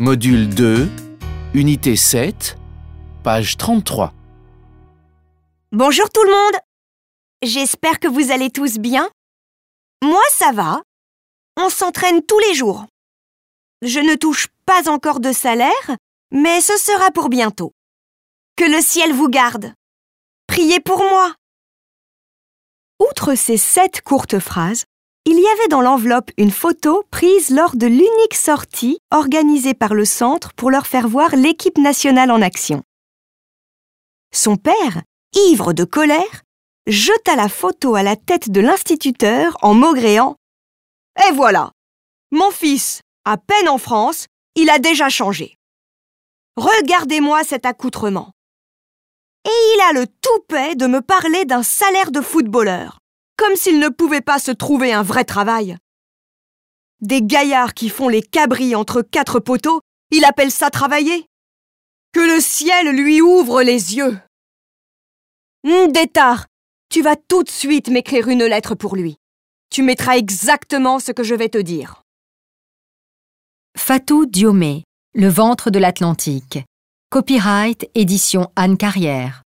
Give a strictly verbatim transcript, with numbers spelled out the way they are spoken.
Module deux, unité sept, page trente-trois. Bonjour tout le monde! J'espère que vous allez tous bien. Moi, ça va. On s'entraîne tous les jours. Je ne touche pas encore de salaire, mais ce sera pour bientôt. Que le ciel vous garde. Priez pour moi. Outre ces sept courtes phrases, il y avait dans l'enveloppe une photo prise lors de l'unique sortie organisée par le centre pour leur faire voir l'équipe nationale en action. Son père, ivre de colère, jeta la photo à la tête de l'instituteur en maugréant « Et voilà, mon fils, à peine en France, il a déjà changé. Regardez-moi cet accoutrement. Et il a le toupet de me parler d'un salaire de footballeur, comme s'il ne pouvait pas se trouver un vrai travail. Des gaillards qui font les cabris entre quatre poteaux, il appelle ça travailler. Que le ciel lui ouvre les yeux. Ndétar, tu vas tout de suite m'écrire une lettre pour lui. Tu mettras exactement ce que je vais te dire. » Fatou Diomé, Le ventre de l'Atlantique. Copyright édition Anne Carrière.